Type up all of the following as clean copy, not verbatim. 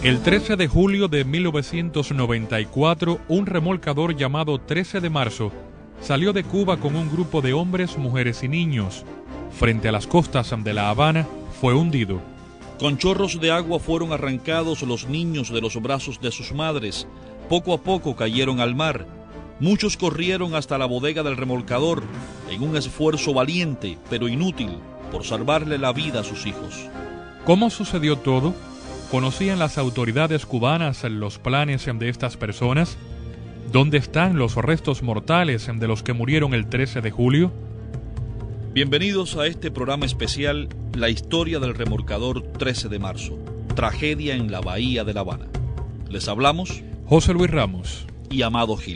El 13 de julio de 1994, un remolcador llamado 13 de marzo salió de Cuba con un grupo de hombres, mujeres y niños. Frente a las costas de La Habana, fue hundido. Con chorros de agua fueron arrancados los niños de los brazos de sus madres. Poco a poco cayeron al mar. Muchos corrieron hasta la bodega del remolcador en un esfuerzo valiente, pero inútil, por salvarle la vida a sus hijos. ¿Cómo sucedió todo? ¿Conocían las autoridades cubanas los planes de estas personas? ¿Dónde están los restos mortales de los que murieron el 13 de julio? Bienvenidos a este programa especial, la historia del remolcador 13 de marzo, tragedia en la bahía de La Habana. Les hablamos José Luis Ramos y Amado Gil.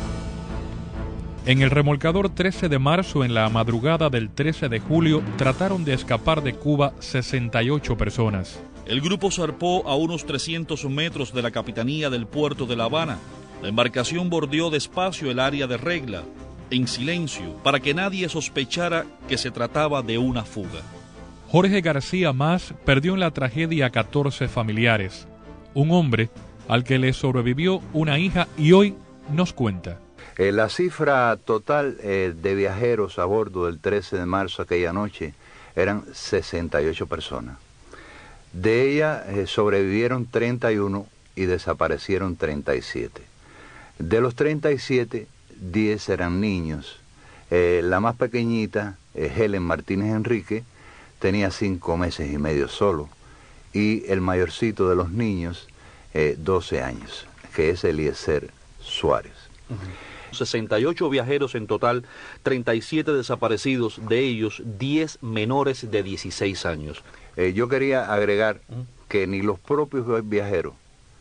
En el remolcador 13 de marzo, en la madrugada del 13 de julio, trataron de escapar de Cuba 68 personas. El grupo zarpó a unos 300 metros de la capitanía del puerto de La Habana. La embarcación bordeó despacio el área de regla, en silencio, para que nadie sospechara que se trataba de una fuga. Jorge García Mas perdió en la tragedia a 14 familiares. Un hombre al que le sobrevivió una hija y hoy nos cuenta. La cifra total de viajeros a bordo del 13 de marzo aquella noche eran 68 personas. De ellas sobrevivieron 31 y desaparecieron 37. De los 37, 10 eran niños. La más pequeñita, Helen Martínez Enrique, tenía 5 meses y medio solo. Y el mayorcito de los niños, 12 años, que es Eliezer Suárez. 68 viajeros en total, 37 desaparecidos, de ellos 10 menores de 16 años. Yo quería agregar que ni los propios viajeros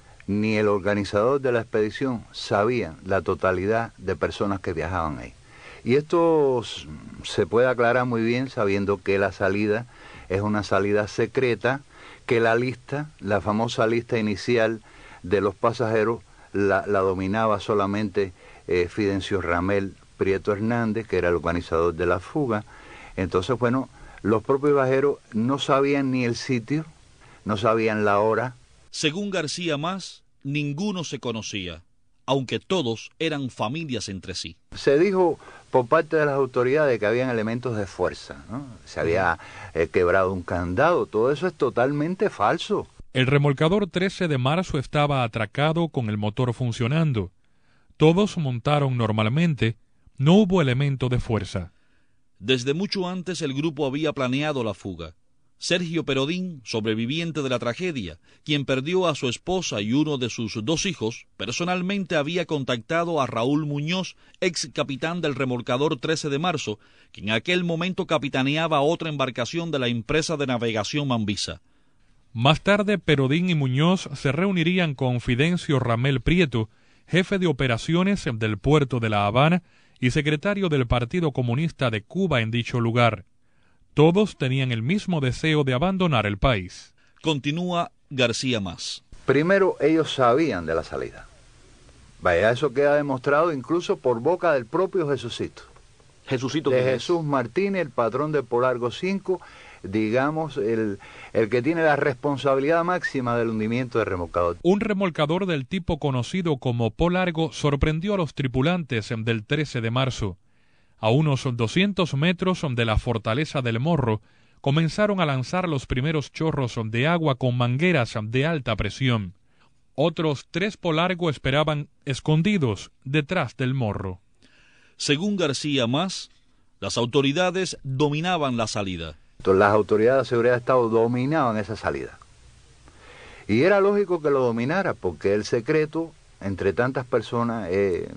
ni el organizador de la expedición sabían la totalidad de personas que viajaban ahí. Y esto se puede aclarar muy bien sabiendo que la salida es una salida secreta, que la lista, la famosa lista inicial de los pasajeros, la dominaba solamente Fidencio Ramel Prieto Hernández, que era el organizador de la fuga. Entonces, bueno, los propios viajeros no sabían ni el sitio, no sabían la hora. Según García Mas, ninguno se conocía, aunque todos eran familias entre sí. Se dijo por parte de las autoridades que habían elementos de fuerza, ¿no? Se había quebrado un candado, todo eso es totalmente falso. El remolcador 13 de marzo estaba atracado con el motor funcionando. Todos montaron normalmente, no hubo elemento de fuerza. Desde mucho antes el grupo había planeado la fuga. Sergio Perodín, sobreviviente de la tragedia, quien perdió a su esposa y uno de sus 2 hijos, personalmente había contactado a Raúl Muñoz, ex capitán del remolcador 13 de marzo, que en aquel momento capitaneaba otra embarcación de la empresa de navegación Mambisa. Más tarde, Perodín y Muñoz se reunirían con Fidencio Ramel Prieto, jefe de operaciones del puerto de La Habana y secretario del Partido Comunista de Cuba en dicho lugar. Todos tenían el mismo deseo de abandonar el país. Continúa García Mas. Primero, ellos sabían de la salida. Vaya, eso queda demostrado incluso por boca del propio Jesucito. Jesucito de Jesús Martínez, el patrón de Polargo 5, digamos, el que tiene la responsabilidad máxima del hundimiento del remolcador. Un remolcador del tipo conocido como Polargo sorprendió a los tripulantes del 13 de marzo. A unos 200 metros de la fortaleza del Morro, comenzaron a lanzar los primeros chorros de agua con mangueras de alta presión. Otros 3 Polargo esperaban escondidos detrás del Morro. Según García Mas, las autoridades dominaban la salida. Las autoridades de seguridad de Estado dominaban esa salida. Y era lógico que lo dominara, porque el secreto, entre tantas personas,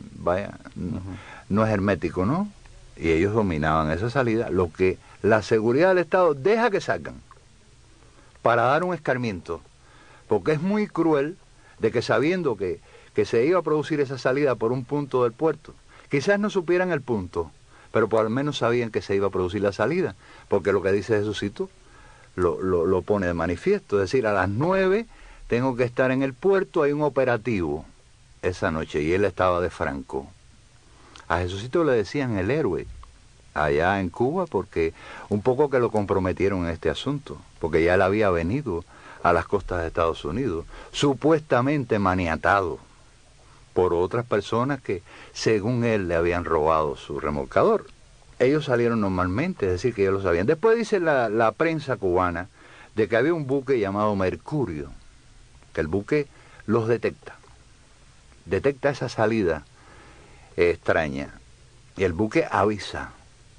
no es hermético, ¿no? Y ellos dominaban esa salida, lo que la seguridad del Estado deja que salgan, para dar un escarmiento, porque es muy cruel de que sabiendo que se iba a producir esa salida por un punto del puerto, quizás no supieran el punto, pero por lo menos sabían que se iba a producir la salida, porque lo que dice Jesucito lo pone de manifiesto, es decir, a las 9 tengo que estar en el puerto, hay un operativo esa noche, y él estaba de franco. A Jesucito le decían el héroe allá en Cuba, porque un poco que lo comprometieron en este asunto, porque ya él había venido a las costas de Estados Unidos, supuestamente maniatado por otras personas que, según él, le habían robado su remolcador. Ellos salieron normalmente, es decir, que ellos lo sabían. Después dice la prensa cubana de que había un buque llamado Mercurio, que el buque los detecta esa salida extraña, y el buque avisa.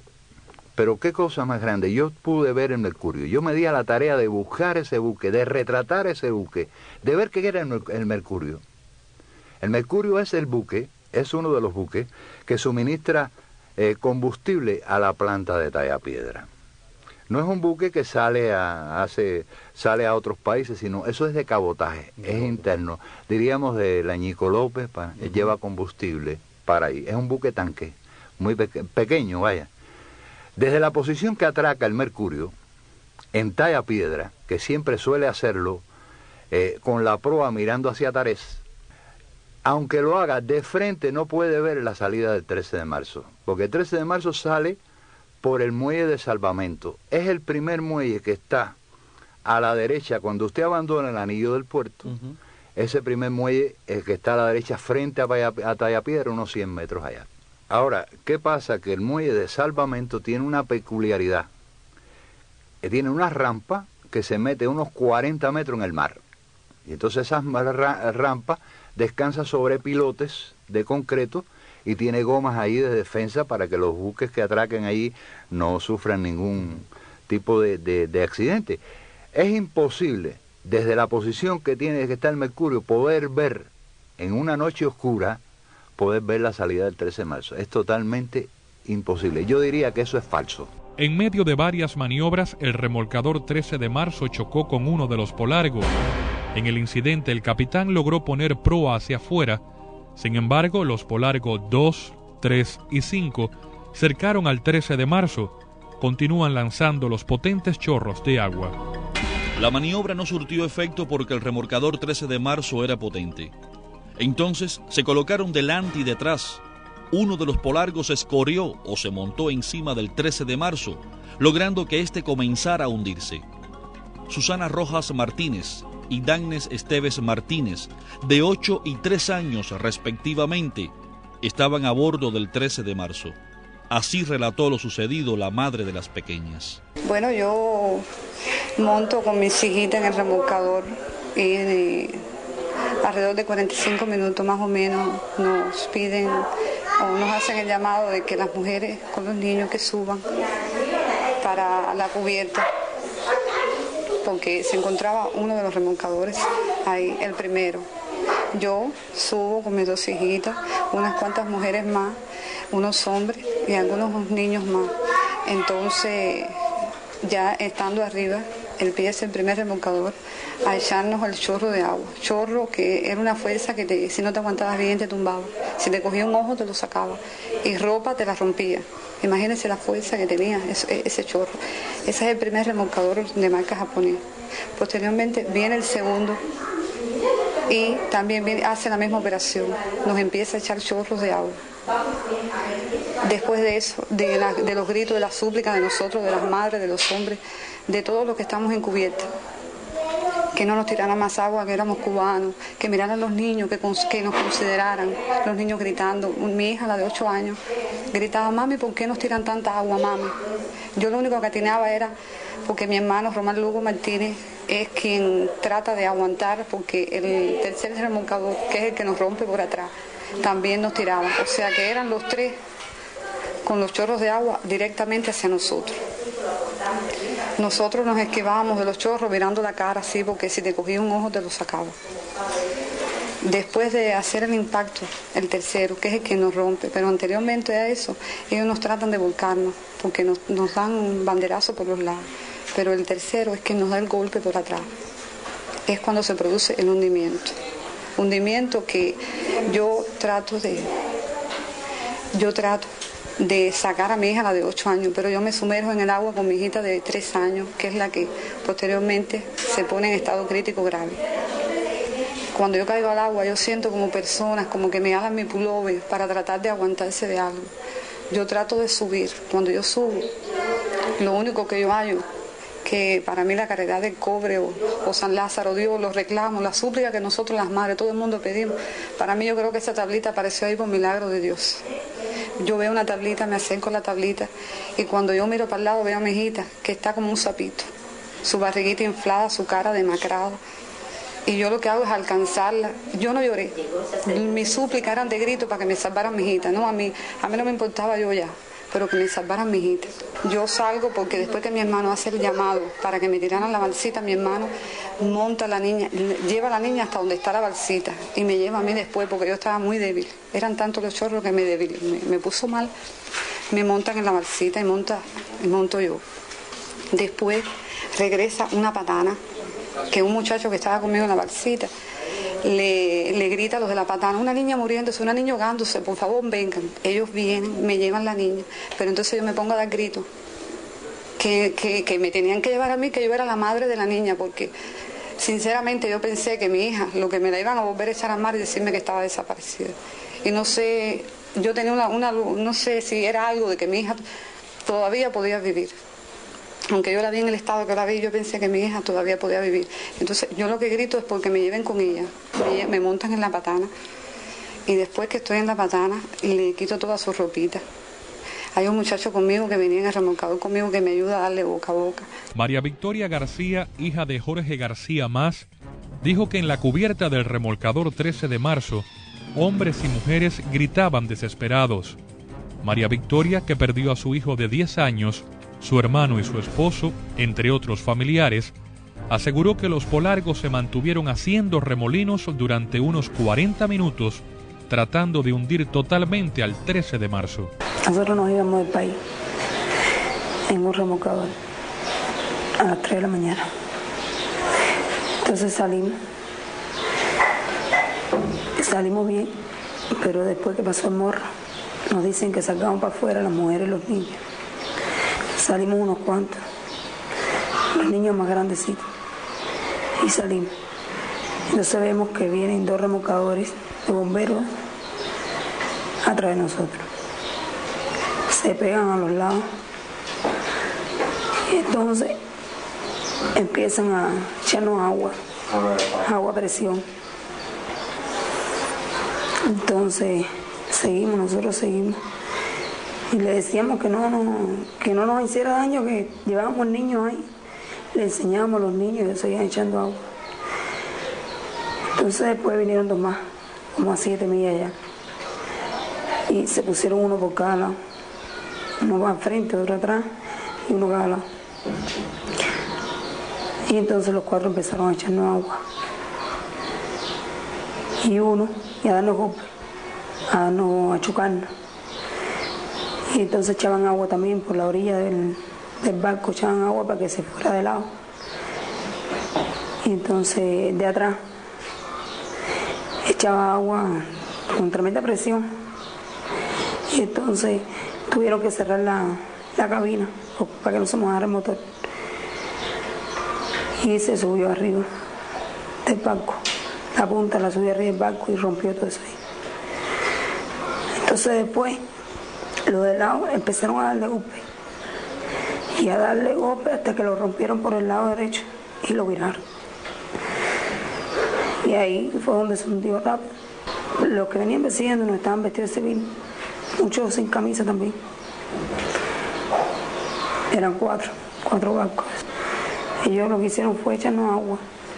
Pero qué cosa más grande, yo pude ver el Mercurio, yo me di a la tarea de buscar ese buque, de retratar ese buque, de ver qué era el Mercurio. El Mercurio es el buque, es uno de los buques que suministra combustible a la planta de Tallapiedra. No es un buque que sale a otros países, sino eso es de cabotaje, es interno. Diríamos de la Ñico López, lleva combustible para ahí. Es un buque tanque, muy pequeño, vaya. Desde la posición que atraca el Mercurio, en Tallapiedra, que siempre suele hacerlo, con la proa mirando hacia Tarés, aunque lo haga de frente, no puede ver la salida del 13 de marzo, porque el 13 de marzo sale por el muelle de salvamento. Es el primer muelle que está a la derecha, cuando usted abandona el anillo del puerto, ese primer muelle que está a la derecha frente a Tallapiedra, unos 100 metros allá. Ahora, ¿qué pasa? Que el muelle de salvamento tiene una peculiaridad. Tiene una rampa que se mete unos 40 metros en el mar. Y entonces esa rampa descansa sobre pilotes de concreto y tiene gomas ahí de defensa para que los buques que atraquen ahí no sufran ningún tipo de accidente. Es imposible, desde la posición que tiene que estar el Mercurio, poder ver en una noche oscura, poder ver la salida del 13 de marzo. Es totalmente imposible. Yo diría que eso es falso. En medio de varias maniobras, el remolcador 13 de marzo chocó con uno de los Polargos. En el incidente, el capitán logró poner proa hacia afuera. Sin embargo, los Polargos 2, 3 y 5 cercaron al 13 de marzo. Continúan lanzando los potentes chorros de agua. La maniobra no surtió efecto porque el remolcador 13 de marzo era potente. Entonces se colocaron delante y detrás. Uno de los Polargos escorrió o se montó encima del 13 de marzo, logrando que éste comenzara a hundirse. Susana Rojas Martínez y Dagnes Esteves Martínez, de 8 y 3 años respectivamente, estaban a bordo del 13 de marzo. Así relató lo sucedido la madre de las pequeñas. Bueno, yo monto con mis hijitas en el remolcador y alrededor de 45 minutos más o menos nos piden o nos hacen el llamado de que las mujeres con los niños que suban para la cubierta, porque se encontraba uno de los remolcadores ahí, el primero. Yo subo con mis 2 hijitas, unas cuantas mujeres más, unos hombres y algunos niños más. Entonces, ya estando arriba, empieza el primer remolcador a echarnos el chorro de agua. Chorro que era una fuerza que si no te aguantabas bien te tumbaba. Si te cogía un ojo te lo sacaba. Y ropa te la rompía. Imagínense la fuerza que tenía ese chorro. Ese es el primer remolcador de marca japonés. Posteriormente viene el segundo y también hace la misma operación. Nos empieza a echar chorros de agua. Después de eso, de los gritos, de las súplicas de nosotros, de las madres, de los hombres, de todos los que estamos en cubierta, que no nos tiraran más agua, que éramos cubanos, que miraran los niños, que nos consideraran, los niños gritando. Mi hija, la de 8 años, gritaba: mami, ¿por qué nos tiran tanta agua, mami? Yo lo único que atinaba era porque mi hermano Román Lugo Martínez es quien trata de aguantar, porque el tercer remolcador, que es el que nos rompe por atrás, también nos tiraba. O sea que eran los 3 con los chorros de agua directamente hacia nosotros. Nosotros nos esquivábamos de los chorros mirando la cara así, porque si te cogía un ojo te lo sacaba. Después de hacer el impacto, el tercero, que es el que nos rompe, pero anteriormente a eso, ellos nos tratan de volcarnos, porque nos dan un banderazo por los lados. Pero el tercero es que nos da el golpe por atrás. Es cuando se produce el hundimiento. Hundimiento que yo trato de sacar a mi hija, la de 8 años, pero yo me sumerjo en el agua con mi hijita de 3 años, que es la que posteriormente se pone en estado crítico grave. Cuando yo caigo al agua, yo siento como personas, como que me hagan mi pullover para tratar de aguantarse de algo. Yo trato de subir. Cuando yo subo, lo único que yo hallo que para mí la caridad del cobre o San Lázaro, Dios, los reclamos, la súplica que nosotros las madres, todo el mundo pedimos, para mí yo creo que esa tablita apareció ahí por milagro de Dios. Yo veo una tablita, me acerco a la tablita y cuando yo miro para el lado veo a mi hijita que está como un sapito, su barriguita inflada, su cara demacrada. Y yo lo que hago es alcanzarla. Yo no lloré. Mis súplicas eran de grito para que me salvaran mi hijita. No, a mí no me importaba yo ya, pero que me salvaran mi hijita. Yo salgo porque después que mi hermano hace el llamado para que me tiraran la balsita, mi hermano monta a la niña, lleva a la niña hasta donde está la balsita y me lleva a mí después porque yo estaba muy débil. Eran tantos los chorros que me puso mal. Me montan en la balsita y monto yo. Después regresa una patana, que un muchacho que estaba conmigo en la balsita le grita a los de la patana, una niña muriéndose, una niña ahogándose, por favor vengan. Ellos vienen, me llevan la niña, pero entonces yo me pongo a dar gritos que me tenían que llevar a mí, que yo era la madre de la niña, porque sinceramente yo pensé que mi hija, lo que me la iban a volver a echar al mar y decirme que estaba desaparecida. Y no sé, yo tenía no sé si era algo de que mi hija todavía podía vivir. Aunque yo la vi en el estado que la vi, yo pensé que mi hija todavía podía vivir. Entonces yo lo que grito es porque me lleven con ella. Me montan en la patana y después que estoy en la patana le quito toda su ropita. Hay un muchacho conmigo que venía en el remolcador conmigo que me ayuda a darle boca a boca. María Victoria García, hija de Jorge García Más, dijo que en la cubierta del remolcador 13 de marzo, hombres y mujeres gritaban desesperados. María Victoria, que perdió a su hijo de 10 años, su hermano y su esposo, entre otros familiares, aseguró que los polargos se mantuvieron haciendo remolinos durante unos 40 minutos, tratando de hundir totalmente al 13 de marzo. Nosotros nos íbamos del país en un remolcador a las 3 de la mañana. Entonces salimos bien, pero después que pasó el morro, nos dicen que salgamos para afuera las mujeres y los niños. Salimos unos cuantos, los niños más grandecitos, y salimos. Entonces vemos que vienen 2 remolcadores de bomberos atrás de nosotros. Se pegan a los lados y entonces empiezan a echarnos agua a presión. Entonces nosotros seguimos. Y le decíamos que no nos hiciera daño, que llevábamos niños ahí. Le enseñábamos a los niños y seguían echando agua. Entonces después vinieron 2 más, como a 7 millas ya. Y se pusieron uno por cada lado. Uno va al frente, otro atrás y uno cada lado. Y entonces los 4 empezaron a echarnos agua. Y a darnos golpes, a chocarnos. Y entonces echaban agua también por la orilla del barco, echaban agua para que se fuera de lado. Y entonces de atrás echaba agua con tremenda presión. Y entonces tuvieron que cerrar la cabina para que no se mojara el motor. Y se subió arriba del barco. La punta la subió arriba del barco y rompió todo eso ahí. Entonces después los de lado empezaron a darle golpe y a darle golpe hasta que lo rompieron por el lado derecho y lo viraron. Y ahí fue donde se hundió rápido. Los que venían persiguiendo no estaban vestidos de civil, muchos sin camisa también. Eran 4 barcos. Ellos lo que hicieron fue echarnos agua.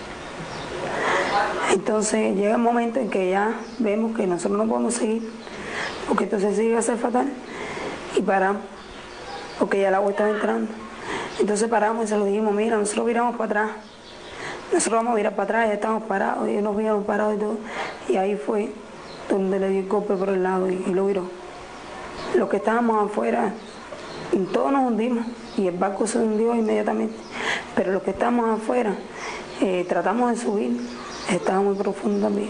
Entonces llega el momento en que ya vemos que nosotros no podemos seguir, porque entonces sí iba a ser fatal. Y paramos, porque ya el agua estaba entrando. Entonces paramos y se lo dijimos, mira, nosotros viramos para atrás. Nosotros vamos a virar para atrás, ya estamos parados, ellos nos vieron parados y todo. Y ahí fue donde le dio el golpe por el lado y lo viró. Los que estábamos afuera, todos nos hundimos y el barco se hundió inmediatamente. Pero los que estábamos afuera, tratamos de subir, estaba muy profundo también.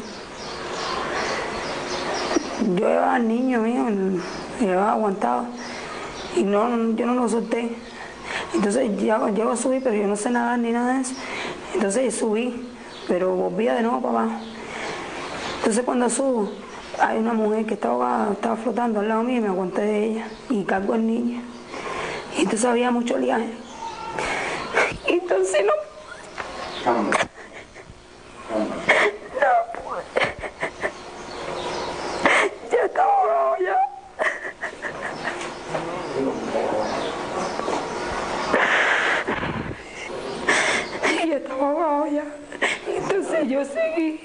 Yo llevaba al niño mío, llevaba aguantado y yo no lo solté. Entonces llego a subir, pero yo no sé nadar ni nada de eso. Entonces subí, pero volvía de nuevo para abajo. Entonces cuando subo, hay una mujer que estaba flotando al lado mío y me aguanté de ella y cargo al niño. Y entonces había mucho oleaje. Entonces no pude. Ya estaba ahogado ya. Ya estaba ahogado ya. Entonces yo seguí.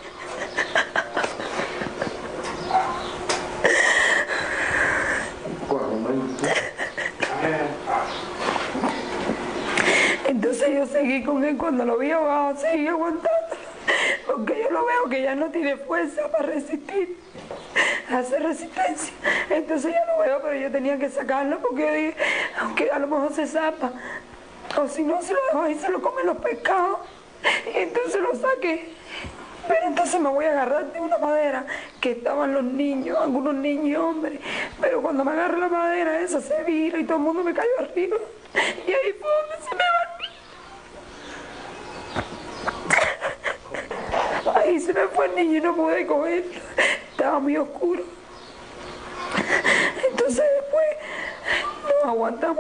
Entonces yo seguí con él, cuando lo vi ahogado, seguí aguantando, porque yo lo veo que ya no tiene fuerza para resistir, hacer resistencia. Entonces ya lo veo, pero yo tenía que sacarlo, porque yo dije, aunque a lo mejor se zapa, o si no se lo dejo ahí, se lo comen los pescados. Y entonces lo saqué. Pero entonces me voy a agarrar de una madera que estaban los niños, algunos niños y hombres. Pero cuando me agarré la madera esa se vira y todo el mundo me cayó arriba. Y ahí fue donde se me va el niño. Ahí se me fue el niño y no pude cogerlo. Estaba muy oscuro. Entonces después nos aguantamos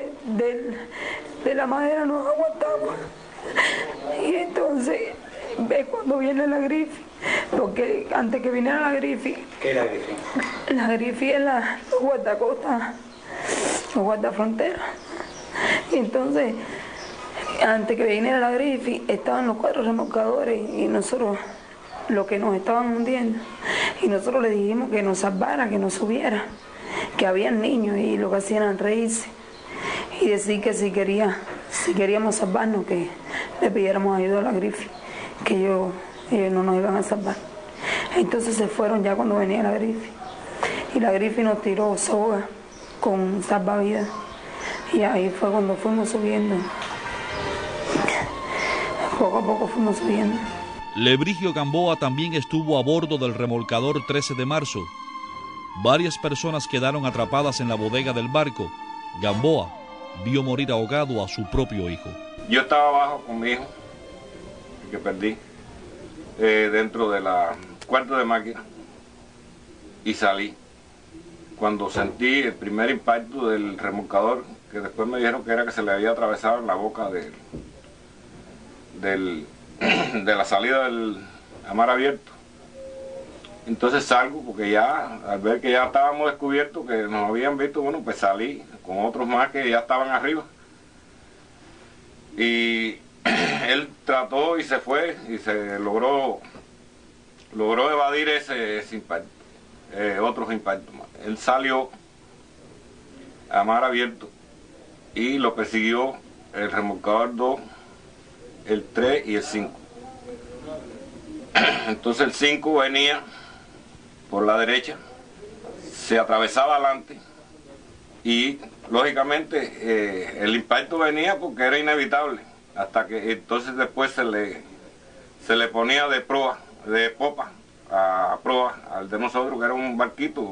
de la madera, nos aguantamos. Y entonces ves cuando viene la Griffy, porque antes que viniera la Griffy. ¿Qué es la Griffy? La Griffy es los guardacostas, los guardafronteras. Y entonces, antes que viniera la Griffy, estaban los 4 remolcadores y nosotros, los que nos estaban hundiendo, y nosotros le dijimos que nos salvara, que nos subiera, que había niños y lo que hacían era reírse y decir que si queríamos salvarnos, que le pidiéramos ayuda a la Griffy, que ellos no nos iban a salvar. Entonces se fueron ya cuando venía la Griffy, y la Griffy nos tiró soga con salvavidas, y ahí fue cuando fuimos subiendo, poco a poco fuimos subiendo. Lebrigio Gamboa también estuvo a bordo del remolcador 13 de marzo. Varias personas quedaron atrapadas en la bodega del barco. Gamboa vio morir ahogado a su propio hijo. Yo estaba abajo con mi hijo, que perdí, dentro de la cuarto de máquina, y salí. Cuando sentí el primer impacto del remolcador, que después me dijeron que era que se le había atravesado en la boca de la salida del a mar abierto. Entonces salgo, porque ya, al ver que ya estábamos descubiertos, que nos habían visto, bueno, pues salí con otros más que ya estaban arriba. Y él trató y se fue, y se logró evadir ese impacto, otros impactos más. Él salió a mar abierto y lo persiguió el remolcador 2, el 3 y el 5. Entonces el 5 venía por la derecha, se atravesaba adelante y lógicamente el impacto venía porque era inevitable, hasta que entonces después se le ponía de popa a proa al de nosotros, que era un barquito,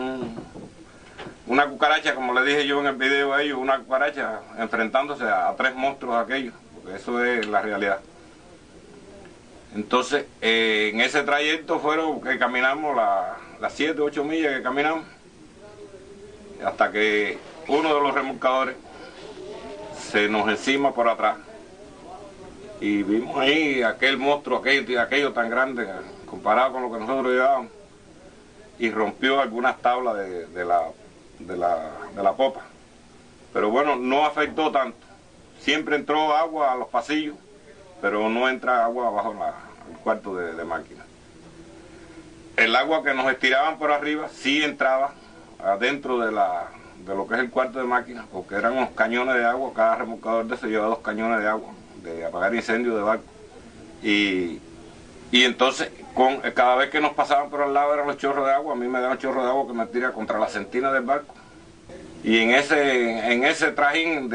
una cucaracha, como le dije yo en el video a ellos, una cucaracha enfrentándose a 3 monstruos aquellos, porque eso es la realidad. Entonces, en ese trayecto fueron que caminamos las 7, 8 millas que caminamos, hasta que uno de los remolcadores se nos encima por atrás. Y vimos ahí aquel monstruo, aquello tan grande, comparado con lo que nosotros llevábamos, y rompió algunas tablas de la popa. Pero bueno, no afectó tanto. Siempre entró agua a los pasillos, pero no entra agua abajo el cuarto de máquina. El agua que nos estiraban por arriba sí entraba adentro de lo que es el cuarto de máquina, porque eran unos cañones de agua. Cada remolcador de ese lleva 2 cañones de agua, de apagar incendios de barco. Y entonces, cada vez que nos pasaban por al lado eran los chorros de agua. A mí me daban chorros de agua que me tira contra la sentina del barco. Y en ese trajín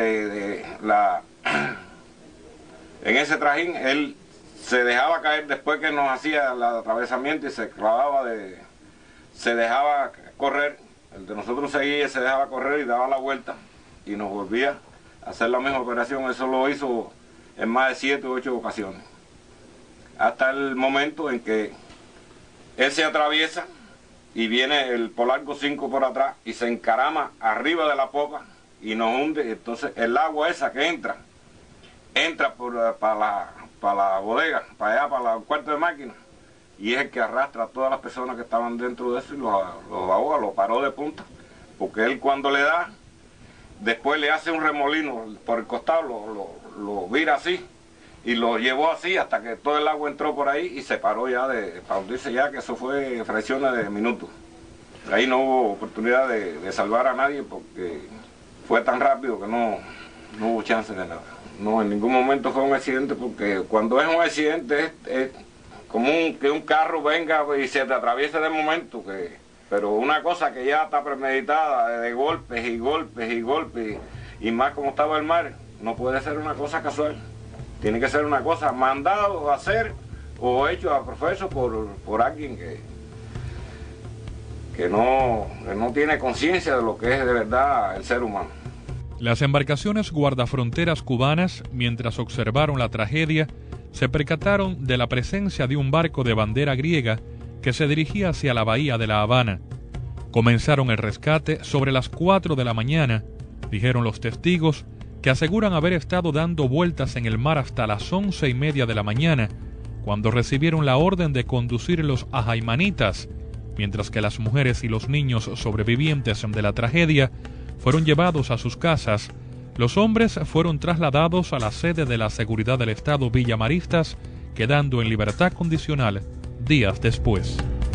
en ese trajín él se dejaba caer después que nos hacía el atravesamiento y se dejaba correr. El de nosotros seguía, se dejaba correr y daba la vuelta y nos volvía a hacer la misma operación. Eso lo hizo en más de 7 u 8 ocasiones, hasta el momento en que él se atraviesa y viene el Polargo 5 por atrás y se encarama arriba de la popa y nos hunde. Entonces el agua esa que entra entra para la bodega, para allá, para el cuarto de máquina, y es el que arrastra a todas las personas que estaban dentro de eso y los ahoga, los paró de punta, porque él cuando le da, después le hace un remolino por el costado, lo vira así, y lo llevó así hasta que todo el agua entró por ahí y se paró ya, para hundirse ya, que eso fue fracciones de minutos. Ahí no hubo oportunidad de salvar a nadie porque fue tan rápido que no hubo chance de nada. No, en ningún momento fue un accidente, porque cuando es un accidente es como que un carro venga y se te atraviese de momento, pero una cosa que ya está premeditada, de golpes y golpes y golpes, y más como estaba el mar, no puede ser una cosa casual. Tiene que ser una cosa mandado a hacer o hecho a profeso por alguien que no tiene conciencia de lo que es de verdad el ser humano. Las embarcaciones guardafronteras cubanas, mientras observaron la tragedia, se percataron de la presencia de un barco de bandera griega que se dirigía hacia la bahía de La Habana. Comenzaron el rescate sobre las 4 de la mañana, dijeron los testigos, que aseguran haber estado dando vueltas en el mar hasta las 11:30 de la mañana, cuando recibieron la orden de conducirlos a Jaimanitas, mientras que las mujeres y los niños sobrevivientes de la tragedia fueron llevados a sus casas. Los hombres fueron trasladados a la sede de la Seguridad del Estado Villa Maristas, quedando en libertad condicional días después.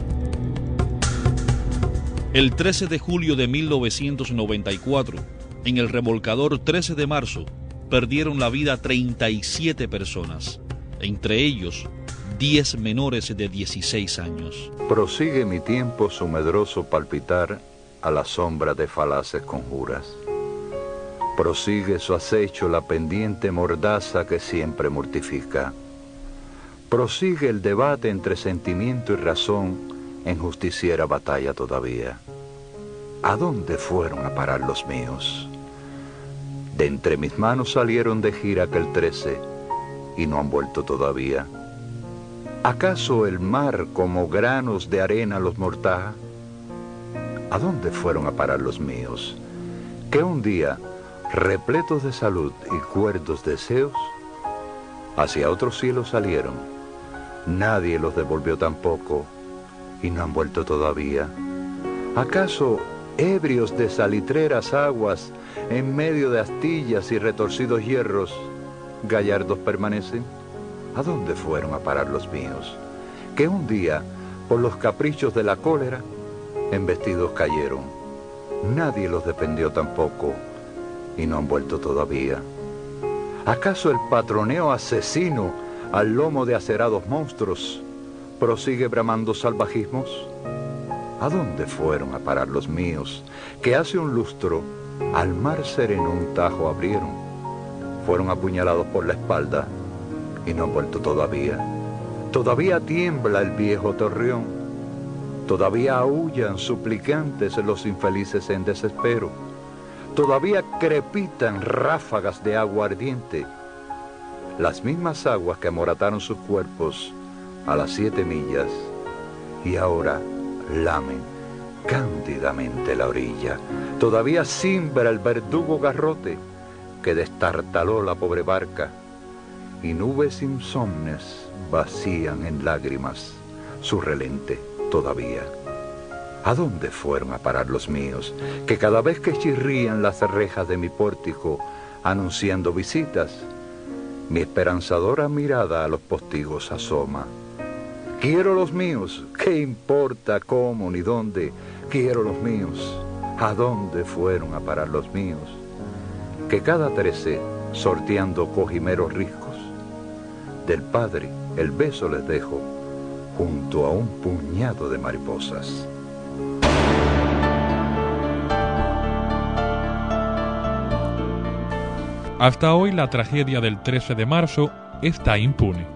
El 13 de julio de 1994, en el remolcador 13 de marzo, perdieron la vida 37 personas, entre ellos 10 menores de 16 años. Prosigue mi tiempo su medroso palpitar a la sombra de falaces conjuras. Prosigue su acecho la pendiente mordaza que siempre mortifica. Prosigue el debate entre sentimiento y razón en justiciera batalla todavía. ¿A dónde fueron a parar los míos? De entre mis manos salieron de gira aquel 13 y no han vuelto todavía. ¿Acaso el mar como granos de arena los mortaja? ¿A dónde fueron a parar los míos? Que un día, repletos de salud y cuerdos deseos, hacia otro cielo salieron. Nadie los devolvió tampoco y no han vuelto todavía. ¿Acaso, ebrios de salitreras aguas, en medio de astillas y retorcidos hierros, gallardos permanecen? ¿A dónde fueron a parar los míos? Que un día, por los caprichos de la cólera, embestidos cayeron. Nadie los defendió tampoco y no han vuelto todavía. ¿Acaso el patroneo asesino al lomo de acerados monstruos prosigue bramando salvajismos? ¿A dónde fueron a parar los míos, que hace un lustro al mar sereno un tajo abrieron? Fueron apuñalados por la espalda y no han vuelto todavía. Todavía tiembla el viejo torreón. Todavía aúllan suplicantes los infelices en desespero. Todavía crepitan ráfagas de agua ardiente. Las mismas aguas que amorataron sus cuerpos a las 7 millas y ahora lamen cándidamente la orilla. Todavía cimbra el verdugo garrote que destartaló la pobre barca, y nubes insomnes vacían en lágrimas su relente todavía. ¿A dónde fueron a parar los míos, que cada vez que chirrían las rejas de mi pórtico anunciando visitas, mi esperanzadora mirada a los postigos asoma? Quiero los míos, ¿qué importa cómo ni dónde? Quiero los míos, ¿a dónde fueron a parar los míos? Que cada 13, sorteando cojimeros riscos, del Padre el beso les dejo junto a un puñado de mariposas. Hasta hoy la tragedia del 13 de marzo está impune.